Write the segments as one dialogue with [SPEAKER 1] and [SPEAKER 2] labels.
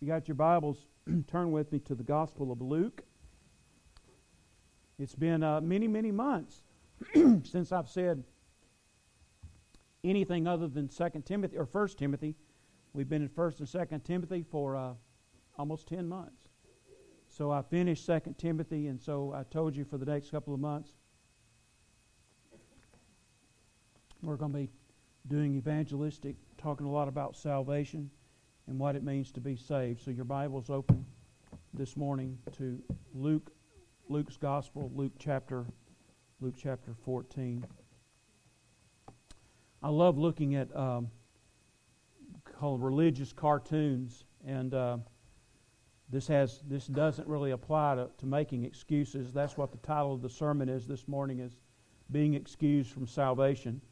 [SPEAKER 1] you got your Bibles, turn with me to the Gospel of Luke. It's been many, many months since I've said anything other than 2 Timothy or 1 Timothy. We've been in 1 and 2 Timothy for almost 10 months. So I finished 2 Timothy, and so I told you for the next couple of months we're going to be doing evangelistic, talking a lot about salvation and what it means to be saved. So your Bible's open this morning to Luke's Gospel, Luke chapter 14. I love looking at called religious cartoons, and this doesn't really apply to making excuses. That's what the title of the sermon is this morning, is being excused from salvation.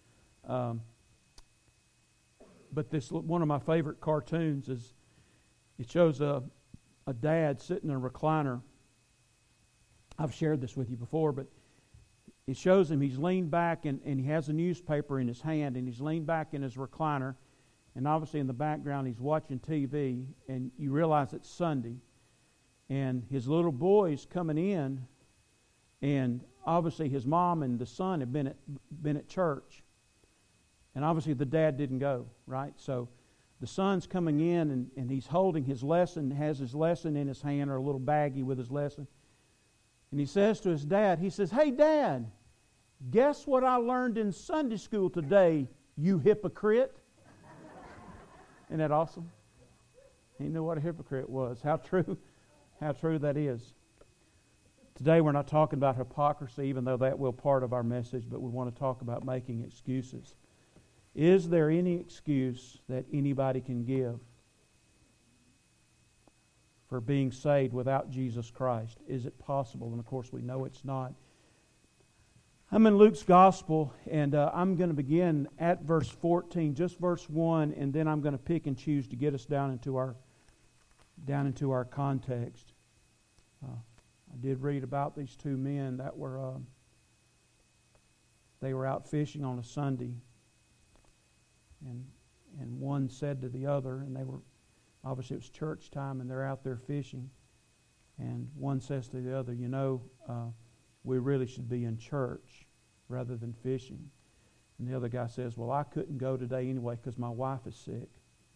[SPEAKER 1] But this one of my favorite cartoons is it shows a dad sitting in a recliner. I've shared this with you before, but it shows him, he's leaned back and he has a newspaper in his hand, and he's leaned back in his recliner, and obviously in the background he's watching TV, and you realize it's Sunday, and his little boy's coming in, and obviously his mom and the son have been at church. And obviously the dad didn't go, right? So the son's coming in, and he's holding his lesson, has his lesson in his hand, or a little baggie with his lesson. And he says to his dad, he says, "Hey, Dad, guess what I learned in Sunday school today, you hypocrite?" Isn't that awesome? He knew what a hypocrite was. How true that is. Today we're not talking about hypocrisy, even though that will part of our message, but we want to talk about making excuses. Is there any excuse that anybody can give for being saved without Jesus Christ? Is it possible? And of course we know it's not. I'm in Luke's Gospel, and I'm going to begin at verse 14, just verse 1, and then I'm going to pick and choose to get us down into our context. I did read about these two men that they were out fishing on a Sunday. And one said to the other, and obviously it was church time, and they're out there fishing. And one says to the other, we really should be in church rather than fishing. And the other guy says, well, I couldn't go today anyway because my wife is sick.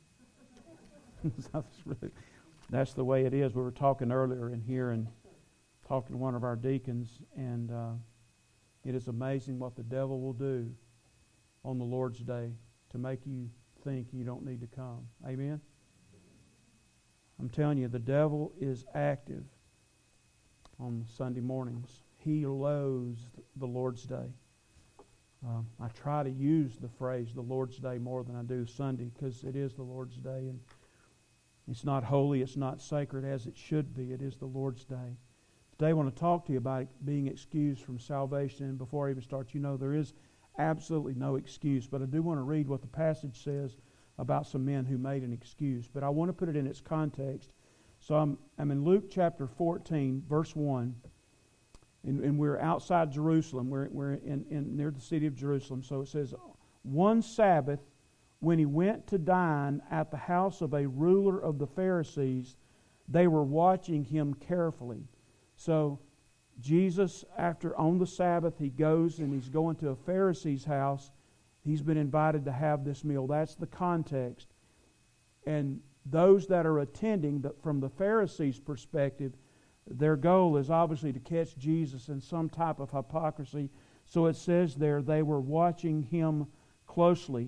[SPEAKER 1] That's the way it is. We were talking earlier in here and talking to one of our deacons, and it is amazing what the devil will do on the Lord's Day to make you think you don't need to come. Amen? I'm telling you, the devil is active on Sunday mornings. He loathes the Lord's Day. I try to use the phrase the Lord's Day more than I do Sunday, because it is the Lord's Day, and it's not holy, it's not sacred as it should be. It is the Lord's Day. Today I want to talk to you about being excused from salvation. And before I even start, there is absolutely no excuse. But I do want to read what the passage says about some men who made an excuse. But I want to put it in its context. So I'm in Luke chapter 14, verse 1. And we're outside Jerusalem. We're in near the city of Jerusalem. So it says, one Sabbath, when he went to dine at the house of a ruler of the Pharisees, they were watching him carefully. So Jesus, on the Sabbath, he goes and he's going to a Pharisee's house. He's been invited to have this meal. That's the context. And those that are attending, from the Pharisees' perspective, their goal is obviously to catch Jesus in some type of hypocrisy. So it says there, they were watching him closely.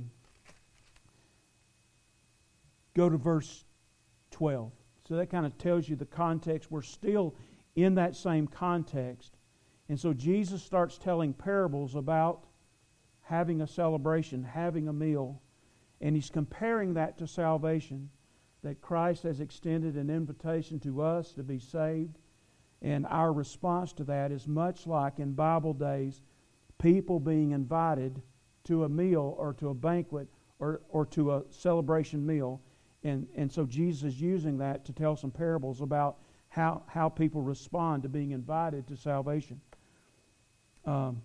[SPEAKER 1] Go to verse 12. So that kind of tells you the context. We're still in that same context. And so Jesus starts telling parables about having a celebration, having a meal. And he's comparing that to salvation, that Christ has extended an invitation to us to be saved. And our response to that is much like in Bible days, people being invited to a meal or to a banquet or to a celebration meal. And so Jesus is using that to tell some parables about how people respond to being invited to salvation. Well,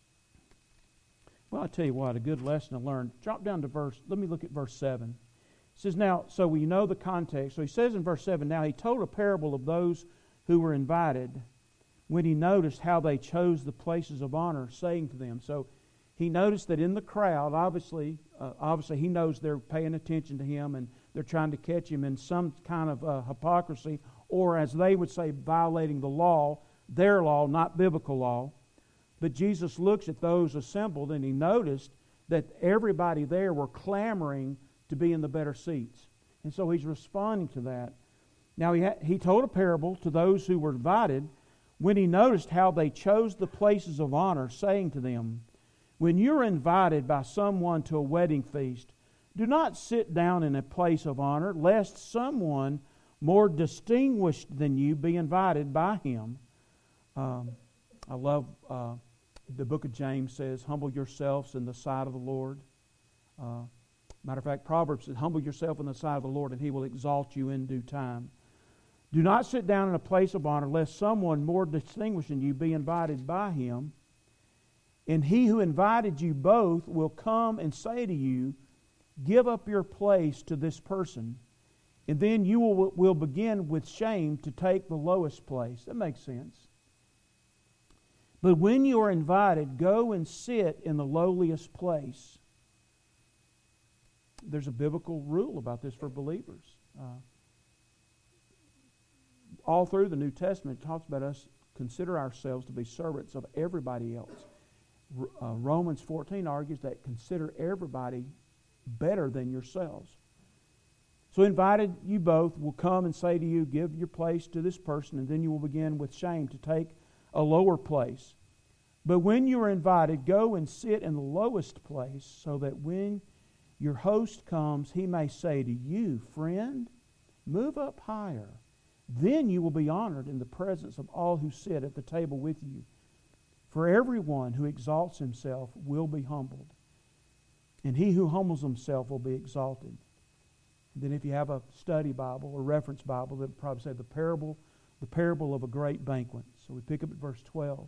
[SPEAKER 1] I'll tell you what, a good lesson to learn. Drop down to let me look at verse 7. It says, now, so we know the context. So he says in verse 7, now he told a parable of those who were invited when he noticed how they chose the places of honor, saying to them. So he noticed that in the crowd, obviously he knows they're paying attention to him and they're trying to catch him in some kind of hypocrisy, or as they would say, violating the law, their law, not biblical law. But Jesus looks at those assembled and he noticed that everybody there were clamoring to be in the better seats. And so he's responding to that. Now he told a parable to those who were invited when he noticed how they chose the places of honor, saying to them, when you're invited by someone to a wedding feast, do not sit down in a place of honor, lest someone more distinguished than you be invited by him. I love the book of James says, humble yourselves in the sight of the Lord. Matter of fact, Proverbs says, humble yourself in the sight of the Lord, and He will exalt you in due time. Do not sit down in a place of honor, lest someone more distinguished than you be invited by him. And he who invited you both will come and say to you, give up your place to this person, and then you will begin with shame to take the lowest place. That makes sense. But when you are invited, go and sit in the lowliest place. There's a biblical rule about this for believers. All through the New Testament, it talks about us consider ourselves to be servants of everybody else. Romans 14 argues that consider everybody better than yourselves. So invited you both will come and say to you, give your place to this person, and then you will begin with shame to take a lower place. But when you are invited, go and sit in the lowest place, so that when your host comes, he may say to you, friend, move up higher. Then you will be honored in the presence of all who sit at the table with you. For everyone who exalts himself will be humbled, and he who humbles himself will be exalted. And then if you have a study Bible or reference Bible, that would probably say the parable of a great banquet. So we pick up at verse 12.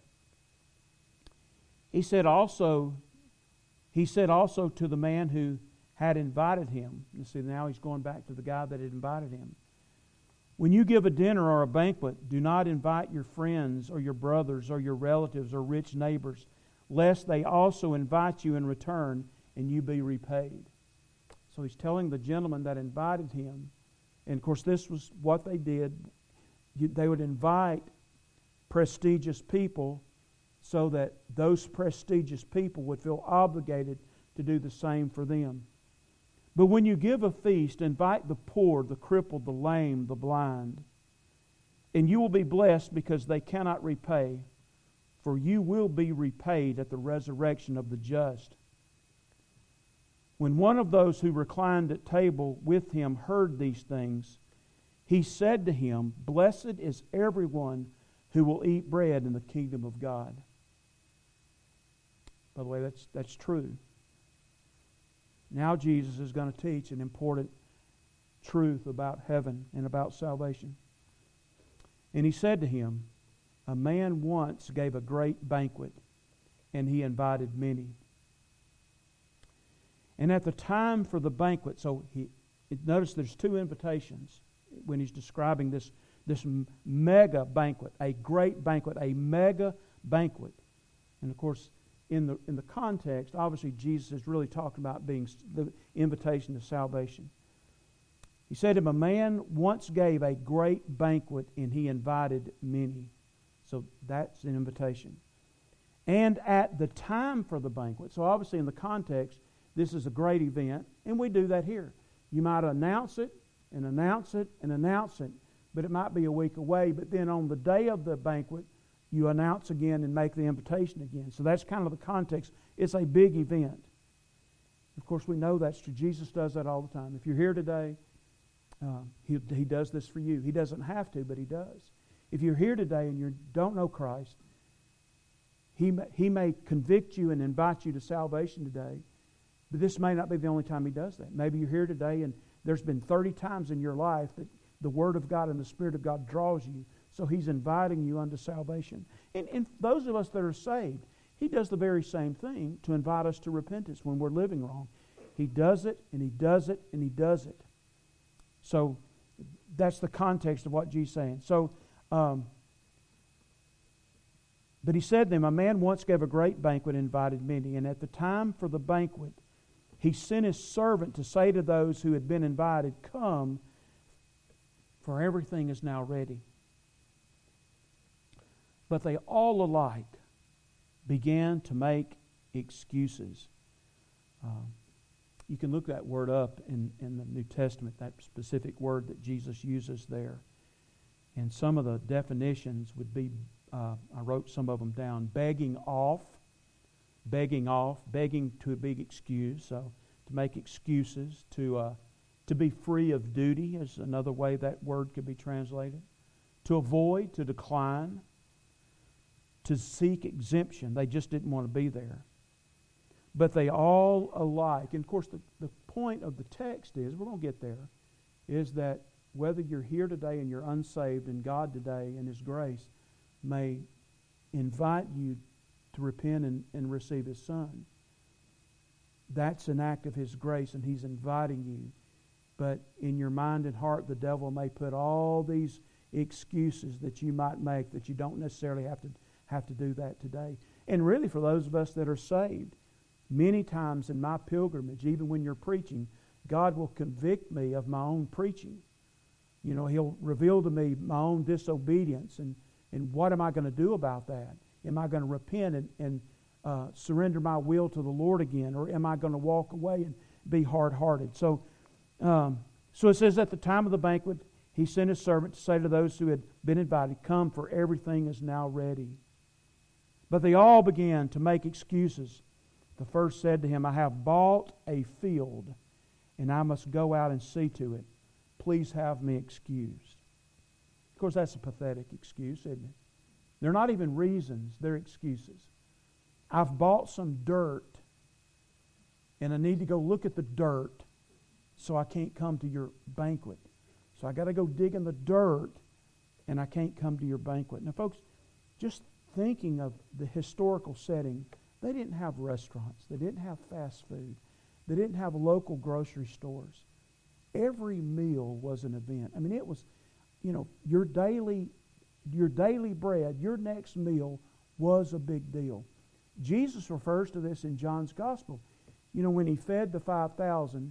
[SPEAKER 1] He said also to the man who had invited him. You see, now he's going back to the guy that had invited him. When you give a dinner or a banquet, do not invite your friends or your brothers or your relatives or rich neighbors, lest they also invite you in return and you be repaid. So he's telling the gentleman that invited him, and of course this was what they did. They would invite prestigious people so that those prestigious people would feel obligated to do the same for them. But when you give a feast, invite the poor, the crippled, the lame, the blind. And you will be blessed because they cannot repay, for you will be repaid at the resurrection of the just. When one of those who reclined at table with him heard these things, he said to him, blessed is everyone who will eat bread in the kingdom of God. By the way, that's true. Now Jesus is going to teach an important truth about heaven and about salvation. And he said to him, a man once gave a great banquet, and he invited many. And at the time for the banquet, so notice there's two invitations when he's describing this mega banquet, a great banquet, a mega banquet. And of course, in the context, obviously Jesus is really talking about being the invitation to salvation. He said to him, a man once gave a great banquet and he invited many. So that's an invitation. And at the time for the banquet, so obviously in the context, this is a great event, and we do that here. You might announce it and announce it and announce it, but it might be a week away, but then on the day of the banquet, you announce again and make the invitation again. So that's kind of the context. It's a big event. Of course, we know that's true. Jesus does that all the time. If you're here today, He does this for you. He doesn't have to, but He does. If you're here today and you don't know Christ, He may convict you and invite you to salvation today, but this may not be the only time He does that. Maybe you're here today and there's been 30 times in your life that the Word of God and the Spirit of God draws you. So He's inviting you unto salvation. And those of us that are saved, He does the very same thing to invite us to repentance when we're living wrong. He does it, and He does it, and He does it. So that's the context of what Jesus is saying. So, but he said to them, a man once gave a great banquet and invited many, and at the time for the banquet, he sent his servant to say to those who had been invited, come, for everything is now ready. But they all alike began to make excuses. You can look that word up in the New Testament, that specific word that Jesus uses there. And some of the definitions would be, I wrote some of them down, begging begging to a big excuse, so to make excuses, to be free of duty is another way that word could be translated, to avoid, to decline, to seek exemption. They just didn't want to be there. But they all alike, and of course the point of the text is, we're going to get there, is that whether you're here today and you're unsaved, and God today in His grace may invite you to repent and receive His Son. That's an act of His grace, and He's inviting you. But in your mind and heart, the devil may put all these excuses that you might make that you don't necessarily have to do that today. And really, for those of us that are saved, many times in my pilgrimage, even when you're preaching, God will convict me of my own preaching. You know, He'll reveal to me my own disobedience, and what am I going to do about that? Am I going to repent and surrender my will to the Lord again, or am I going to walk away and be hard-hearted? So it says, at the time of the banquet, he sent his servant to say to those who had been invited, come, for everything is now ready. But they all began to make excuses. The first said to him, I have bought a field, and I must go out and see to it. Please have me excused. Of course, that's a pathetic excuse, isn't it? They're not even reasons, they're excuses. I've bought some dirt, and I need to go look at the dirt, so I can't come to your banquet. So I got to go dig in the dirt, and I can't come to your banquet. Now, folks, just thinking of the historical setting, they didn't have restaurants. They didn't have fast food. They didn't have local grocery stores. Every meal was an event. I mean, it was, your daily bread, your next meal was a big deal. Jesus refers to this in John's Gospel. When He fed the 5,000,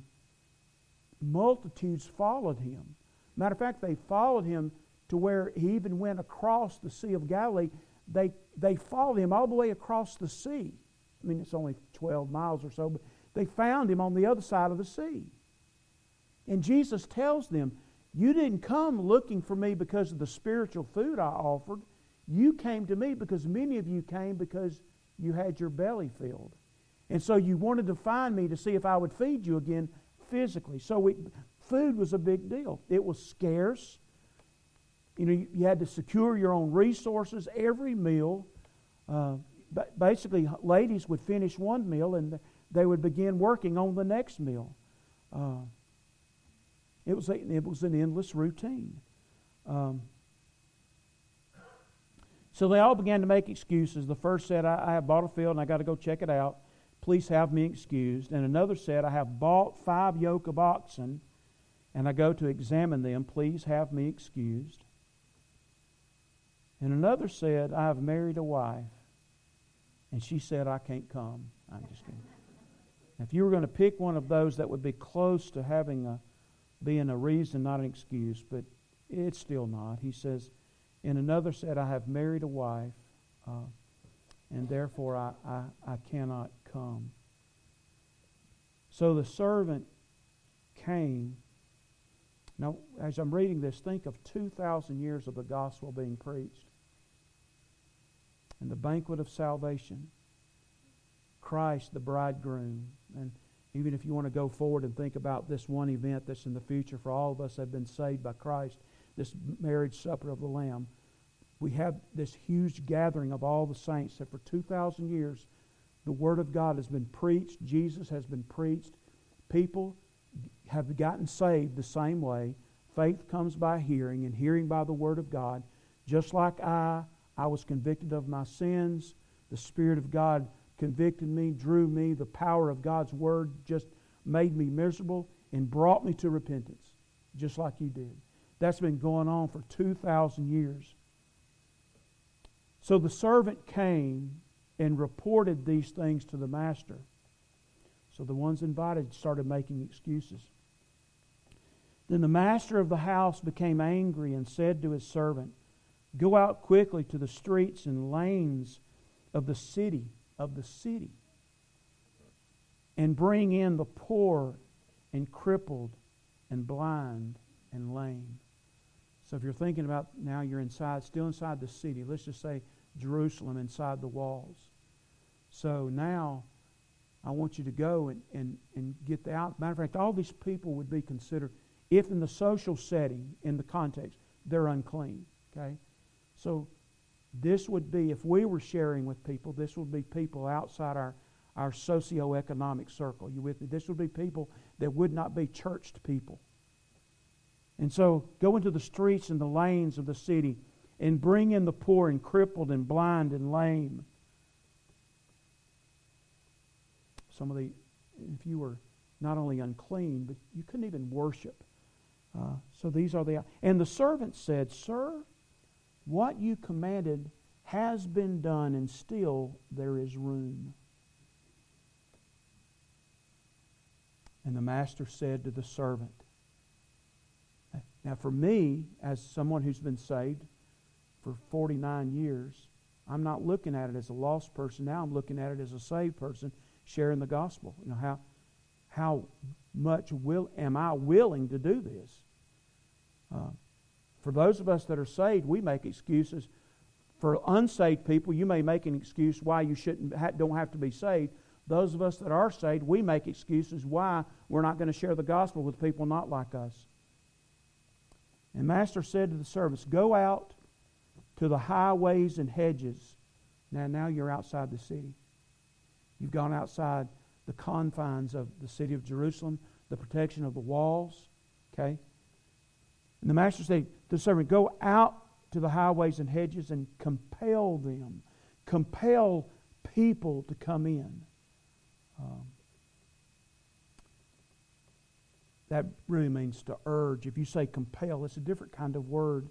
[SPEAKER 1] multitudes followed Him. Matter of fact, they followed Him to where He even went across the Sea of Galilee. They followed Him all the way across the sea. I mean, it's only 12 miles or so, but they found Him on the other side of the sea. And Jesus tells them, you didn't come looking for me because of the spiritual food I offered. You came to me because many of you came because you had your belly filled. And so you wanted to find me to see if I would feed you again physically. So food was a big deal. It was scarce. You had to secure your own resources. Every meal, basically, ladies would finish one meal and they would begin working on the next meal. It was an endless routine. So they all began to make excuses. The first said, I have bought a field and I got to go check it out. Please have me excused. And another said, I have bought 5 yoke of oxen and I go to examine them. Please have me excused. And another said, I have married a wife and she said, I can't come. I'm just kidding. If you were going to pick one of those, that would be close to being a reason, not an excuse, but it's still not. He says, and another said, I have married a wife, and therefore I cannot come. So the servant came. Now, as I'm reading this, think of 2,000 years of the gospel being preached. And the banquet of salvation. Christ, the bridegroom. And even if you want to go forward and think about this one event that's in the future for all of us that have been saved by Christ, this marriage supper of the Lamb, we have this huge gathering of all the saints that for 2,000 years the Word of God has been preached, Jesus has been preached. People have gotten saved the same way. Faith comes by hearing, and hearing by the Word of God. Just like I was convicted of my sins, the Spirit of God convicted me, drew me. The power of God's Word just made me miserable and brought me to repentance. just like you did. That's been going on for 2,000 years. So the servant came and reported these things to the master. So the ones invited started making excuses. Then the master of the house became angry and said to his servant, "Go out quickly to the streets and lanes of the city, and bring in the poor and crippled and blind and lame." So if you're thinking about now you're still inside the city, let's just say Jerusalem, inside the walls. So now I want you to go and get out. Matter of fact, all these people would be considered, if in the social setting, in the context, they're unclean. Okay? So this would be, if we were sharing with people, this would be people outside our socioeconomic circle. You with me? This would be people that would not be churched people. And so go into the streets and the lanes of the city and bring in the poor and crippled and blind and lame. If you were not only unclean, but you couldn't even worship. So these are and the servant said, "Sir, what you commanded has been done, and still there is room." And the master said to the servant, now for me, as someone who's been saved for 49 years, I'm not looking at it as a lost person now. I'm looking at it as a saved person sharing the gospel. You know, how much am I willing to do this? For those of us that are saved, we make excuses. For unsaved people, you may make an excuse why you don't have to be saved. Those of us that are saved, we make excuses why we're not going to share the gospel with people not like us. And Master said to the servants, "Go out to the highways and hedges." Now you're outside the city. You've gone outside the confines of the city of Jerusalem, the protection of the walls. Okay? And the Master said to the servant, "Go out to the highways and hedges and compel them." Compel people to come in. That really means to urge. If you say compel, it's a different kind of word.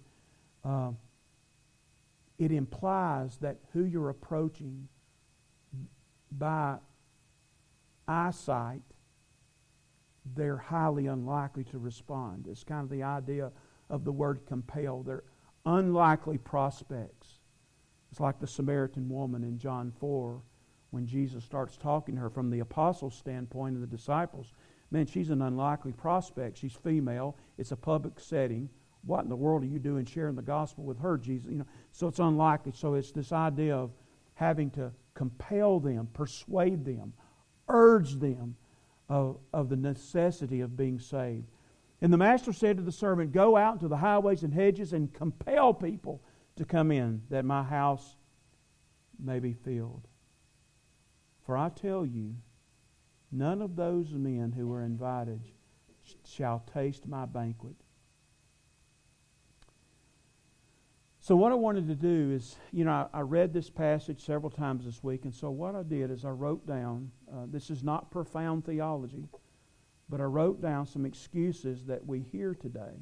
[SPEAKER 1] It implies that who you're approaching by eyesight, they're highly unlikely to respond. It's kind of the idea of the word compel. They're unlikely prospects. It's like the Samaritan woman in John 4 when Jesus starts talking to her from the apostles' standpoint and the disciples. Man, she's an unlikely prospect. She's female. It's a public setting. What in the world are you doing sharing the gospel with her, Jesus? So it's unlikely. So it's this idea of having to compel them, persuade them, urge them of the necessity of being saved. And the master said to the servant, "Go out into the highways and hedges and compel people to come in, that my house may be filled. For I tell you, none of those men who were invited shall taste my banquet." So what I wanted to do is, I read this passage several times this week, and so what I did is I wrote down, this is not profound theology, but I wrote down some excuses that we hear today.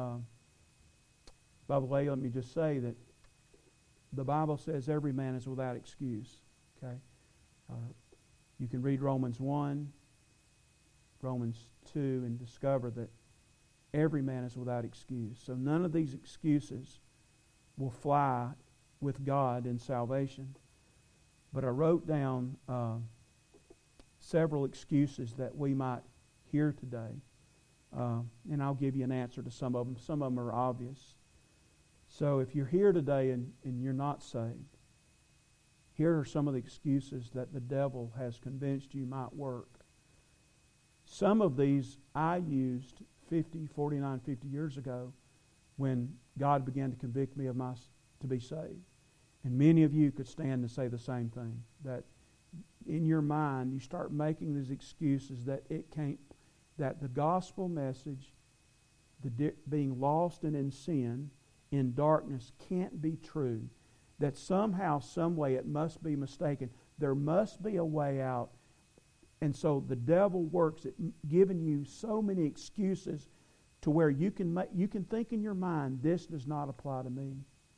[SPEAKER 1] By the way, let me just say that the Bible says every man is without excuse. Okay? You can read Romans 1, Romans 2, and discover that every man is without excuse. So none of these excuses will fly with God in salvation. But I wrote down several excuses that we might hear today. And I'll give you an answer to some of them. Some of them are obvious. So if you're here today and you're not saved, here are some of the excuses that the devil has convinced you might work. Some of these I used 50 years ago when God began to convict me of to be saved. And many of you could stand and say the same thing. That in your mind you start making these excuses that that the gospel message, being lost and in sin, in darkness, can't be true. That somehow, some way it must be mistaken. There must be a way out. And so the devil works at giving you so many excuses to where you can think in your mind, this does not apply to me.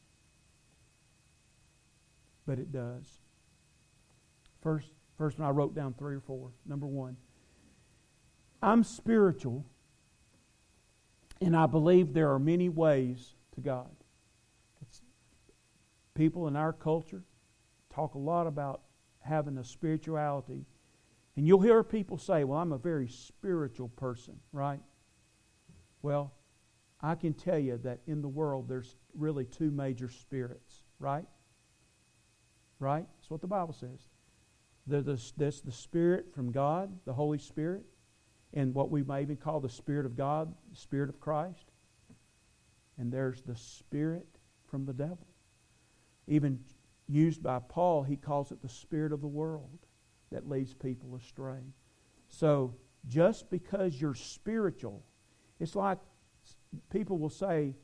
[SPEAKER 1] But it does. First one, I wrote down 3 or 4. Number 1, I'm spiritual, and I believe there are many ways to God. People in our culture talk a lot about having a spirituality. And you'll hear people say, well, I'm a very spiritual person, right? Well, I can tell you that in the world there's really 2 major spirits, right? Right? That's what the Bible says. There's the Spirit from God, the Holy Spirit, and what we may even call the Spirit of God, the Spirit of Christ. And there's the Spirit from the devil. Even used by Paul, he calls it the spirit of the world that leads people astray. So, just because you're spiritual, it's like people will say,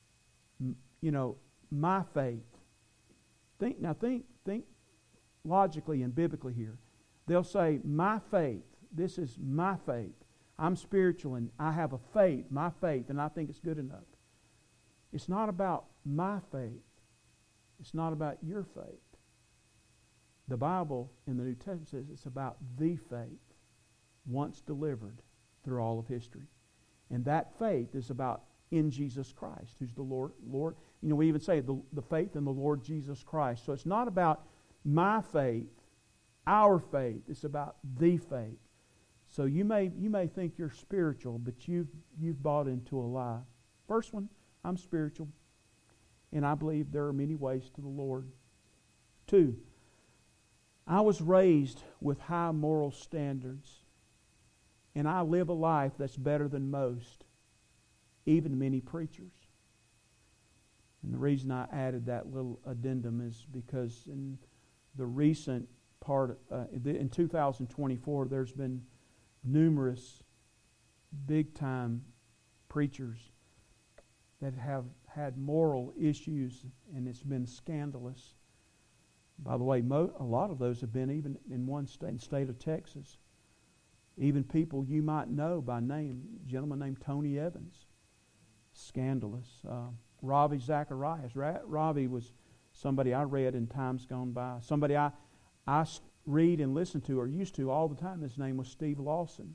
[SPEAKER 1] my faith. Think logically and biblically here. They'll say, my faith, this is my faith. I'm spiritual and I have a faith, my faith, and I think it's good enough. It's not about my faith. It's not about your faith. The Bible in the New Testament says it's about the faith once delivered through all of history. And that faith is about in Jesus Christ, who's the Lord. We even say the faith in the Lord Jesus Christ. So it's not about my faith, our faith. It's about the faith. So you may think you're spiritual, but you've bought into a lie. First one, I'm spiritual. And I believe there are many ways to the Lord. 2, I was raised with high moral standards. And I live a life that's better than most, even many preachers. And the reason I added that little addendum is because in the recent part, in 2024, there's been numerous big-time preachers that have had moral issues, and it's been scandalous. By the way, a lot of those have been even in one state of Texas. Even people you might know by name, a gentleman named Tony Evans. Scandalous. Ravi Zacharias. Ravi was somebody I read in times gone by. Somebody I read and listen to, or used to all the time. His name was Steve Lawson.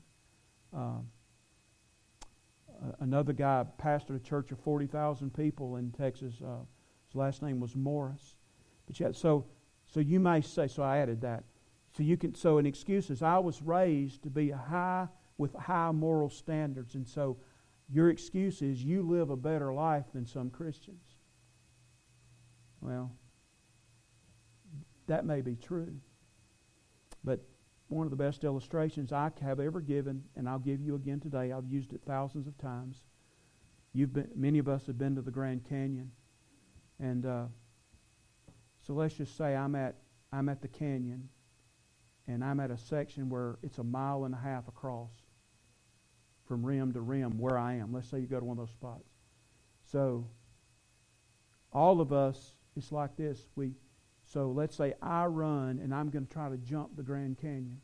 [SPEAKER 1] Another guy pastored a church of 40,000 people in Texas. His last name was Morris. But yet, so you may say, so I added that. So an excuse is, I was raised to be with high moral standards, and so your excuse is you live a better life than some Christians. Well, that may be true, but one of the best illustrations I have ever given, and I'll give you again today. I've used it thousands of times. Many of us have been to the Grand Canyon, and so let's just say I'm at the canyon, and I'm at a section where it's 1.5 miles across from rim to rim where I am. Let's say you go to one of those spots. So all of us, it's like this. So let's say I run and I'm going to try to jump the Grand Canyon.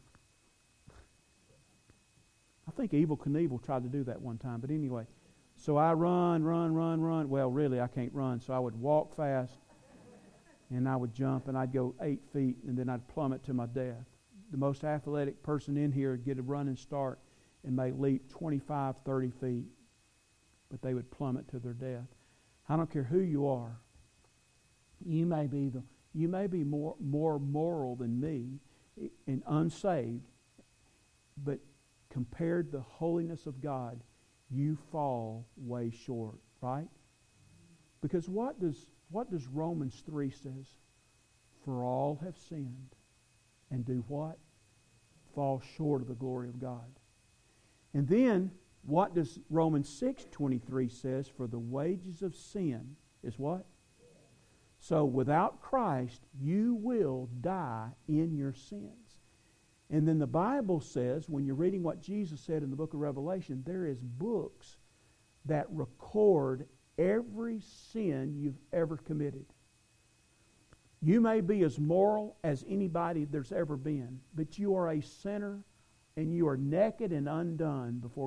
[SPEAKER 1] I think Evel Knievel tried to do that one time, but anyway. So I run. Well, really, I can't run, so I would walk fast, and I would jump, and I'd go 8 feet, and then I'd plummet to my death. The most athletic person in here would get a running start and may leap 25, 30 feet, but they would plummet to their death. I don't care who you are. You may be more moral than me and unsaved, but compared to the holiness of God, you fall way short, right? Because what does Romans 3 says? For all have sinned and do what? Fall short of the glory of God. And then, what does Romans 6:23 says? For the wages of sin is what? So without Christ, you will die in your sins. And then the Bible says, when you're reading what Jesus said in the book of Revelation, there is books that record every sin you've ever committed. You may be as moral as anybody there's ever been, but you are a sinner and you are naked and undone before God.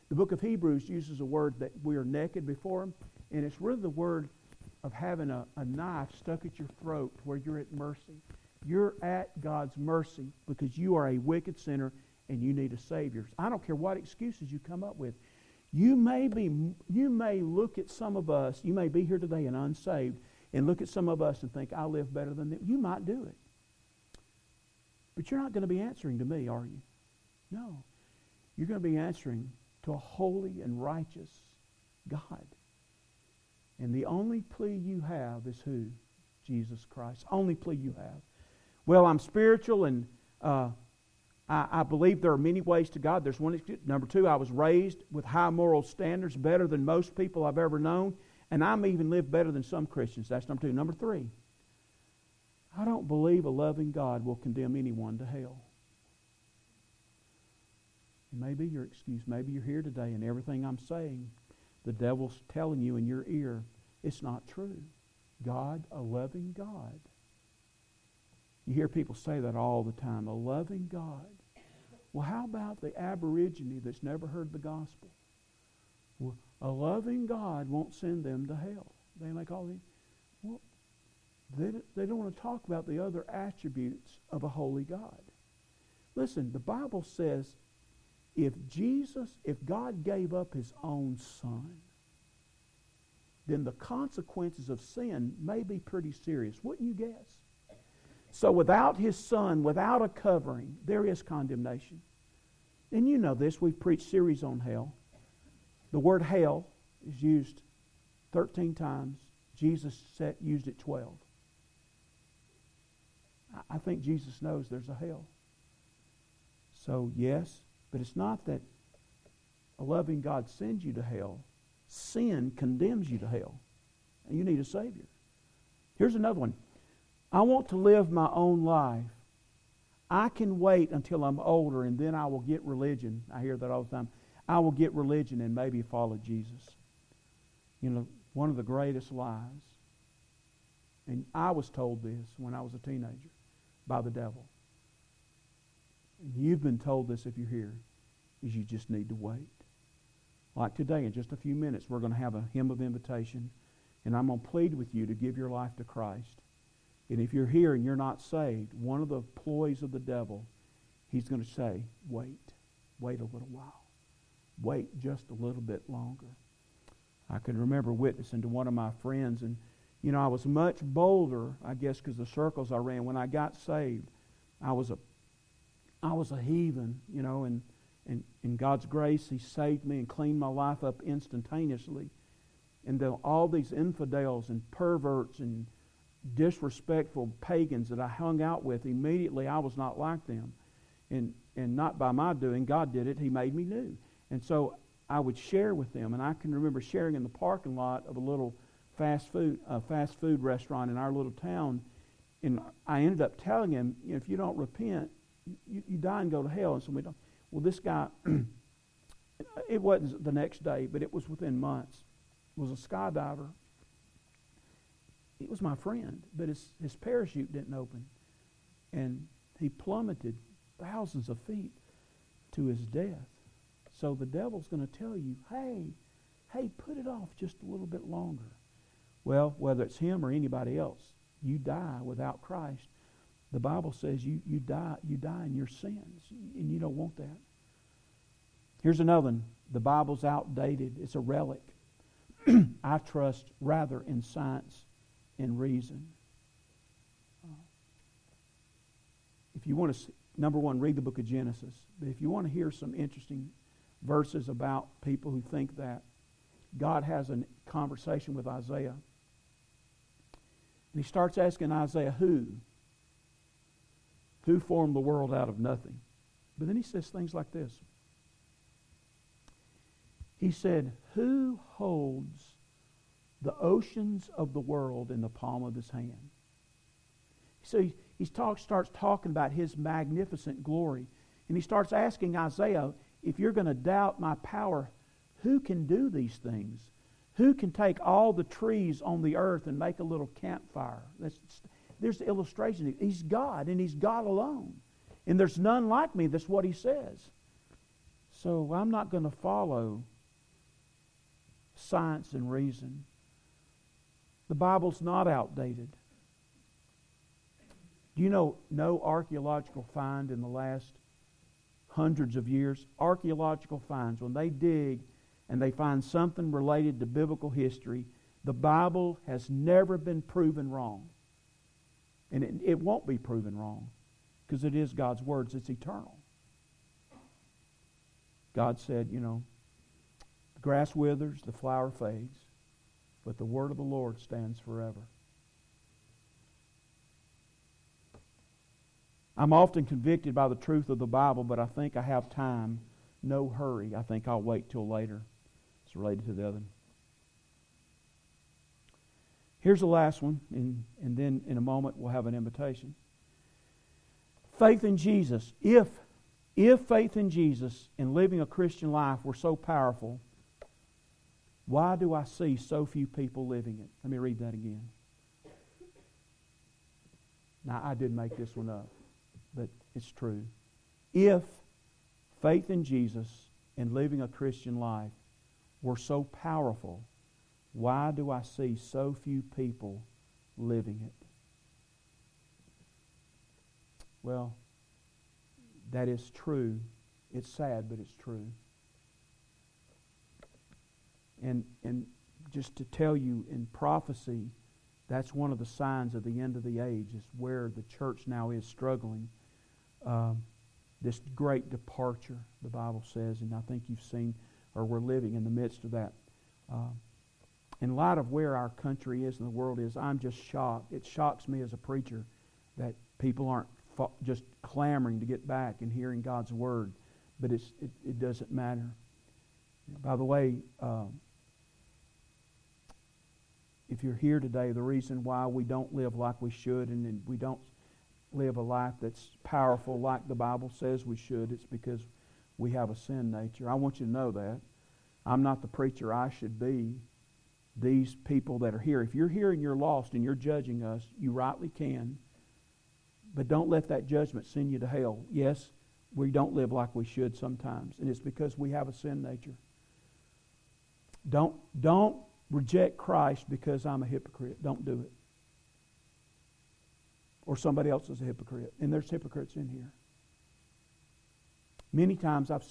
[SPEAKER 1] The book of Hebrews uses a word that we are naked before Him, and it's really the word of having a knife stuck at your throat where you're at mercy. You're at God's mercy because you are a wicked sinner and you need a Savior. I don't care what excuses you come up with. You may look at some of us, you may be here today and unsaved, and look at some of us and think, I live better than them. You might do it. But you're not going to be answering to me, are you? No. You're going to be answering to a holy and righteous God. And the only plea you have is who? Jesus Christ. Only plea you have. Well, I'm spiritual and I believe there are many ways to God. There's one excuse. Number two, I was raised with high moral standards, better than most people I've ever known, and I'm even lived better than some Christians. That's number two. Number three, I don't believe a loving God will condemn anyone to hell. Maybe your excuse, maybe you're here today and everything I'm saying, the devil's telling you in your ear, it's not true. God, a loving God. You hear people say that all the time, a loving God. Well, how about the Aborigine that's never heard the gospel? Well, a loving God won't send them to hell. They make all these. Well, they don't want to talk about the other attributes of a holy God. Listen, the Bible says if God gave up His own Son, then the consequences of sin may be pretty serious. Wouldn't you guess? So without His Son, without a covering, there is condemnation. And you know this. We've preached series on hell. The word hell is used 13 times. Jesus used it 12. I think Jesus knows there's a hell. So yes, but it's not that a loving God sends you to hell. Sin condemns you to hell. And you need a Savior. Here's another one. I want to live my own life. I can wait until I'm older and then I will get religion. I hear that all the time. I will get religion and maybe follow Jesus. You know, one of the greatest lies, and I was told this when I was a teenager by the devil. And you've been told this if you're here, is you just need to wait. Like today, in just a few minutes, we're going to have a hymn of invitation, and I'm going to plead with you to give your life to Christ. And if you're here and you're not saved, one of the ploys of the devil, he's going to say, wait a little while. Wait just a little bit longer. I can remember witnessing to one of my friends, and you know, I was much bolder, I guess, because the circles I ran. When I got saved, I was a heathen, you know, and in God's grace, He saved me and cleaned my life up instantaneously. And all these infidels and perverts and disrespectful pagans that I hung out with, immediately I was not like them. And not by my doing, God did it. He made me new. And so I would share with them. And I can remember sharing in the parking lot of a little fast food restaurant in our little town. And I ended up telling him, you know, if you don't repent, you die and go to hell. And so we don't. Well, this guy, it wasn't the next day, but it was within months, was a skydiver. He was my friend, but his parachute didn't open. And he plummeted thousands of feet to his death. So the devil's going to tell you, hey, put it off just a little bit longer. Well, whether it's him or anybody else, you die without Christ. The Bible says you die in your sins, and you don't want that. Here's another one. The Bible's outdated. It's a relic. I trust rather in science and reason. If you want to, number one, read the book of Genesis. But if you want to hear some interesting verses about people who think that, God has a conversation with Isaiah. And He starts asking Isaiah, who formed the world out of nothing? But then He says things like this. He said, who holds the oceans of the world in the palm of His hand? So he starts talking about His magnificent glory. And he starts asking Isaiah, if you're going to doubt my power, who can do these things? Who can take all the trees on the earth and make a little campfire? There's the illustration. He's God, and He's God alone. And there's none like me. That's what He says. So I'm not going to follow science and reason. The Bible's not outdated. Do you know no archaeological find in the last hundreds of years? Archaeological finds, when they dig and they find something related to biblical history, the Bible has never been proven wrong. And it won't be proven wrong because it is God's words. It's eternal. God said, the grass withers, the flower fades, but the word of the Lord stands forever. I'm often convicted by the truth of the Bible, but I think I have time. No hurry. I think I'll wait till later. It's related to the other. Here's the last one, and then in a moment we'll have an invitation. Faith in Jesus. If faith in Jesus and living a Christian life were so powerful, why do I see so few people living it? Let me read that again. Now, I did make this one up, but it's true. If faith in Jesus and living a Christian life were so powerful, why do I see so few people living it? Well, that is true. It's sad, but it's true. And just to tell you, in prophecy, that's one of the signs of the end of the age, is where the church now is struggling. This great departure, the Bible says, and I think you've seen, or we're living in the midst of that. In light of where our country is and the world is, I'm just shocked. It shocks me as a preacher that people aren't just clamoring to get back and hearing God's Word. But it doesn't matter. By the way, if you're here today, the reason why we don't live like we should and we don't live a life that's powerful like the Bible says we should, it's because we have a sin nature. I want you to know that. I'm not the preacher I should be. These people that are here, if you're here and you're lost and you're judging us, you rightly can. But don't let that judgment send you to hell. Yes, we don't live like we should sometimes, and it's because we have a sin nature. Don't reject Christ because I'm a hypocrite. Don't do it. Or somebody else is a hypocrite. And there's hypocrites in here. Many times I've